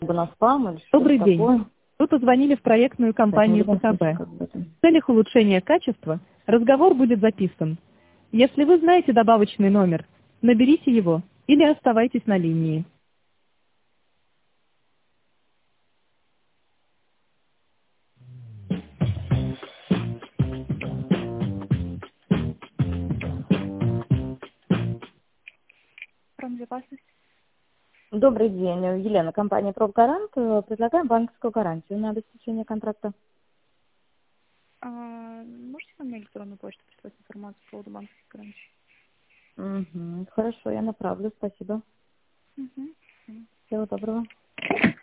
бы на спам или что-то Добрый день. такое. Вы позвонили в проектную Так, компанию ну, в любом случае, ПКБ. как бы это. В целях улучшения качества разговор будет записан. Если вы знаете добавочный номер, наберите его или оставайтесь на линии. Промбезопасность. Добрый день, Елена, компания «Профгарант». Предлагаем банковскую гарантию на обеспечение контракта. Можете на мне электронную почту прислать информацию по поводу банковской гарантии? Хорошо, я направлю, спасибо. Мгм. Всего доброго.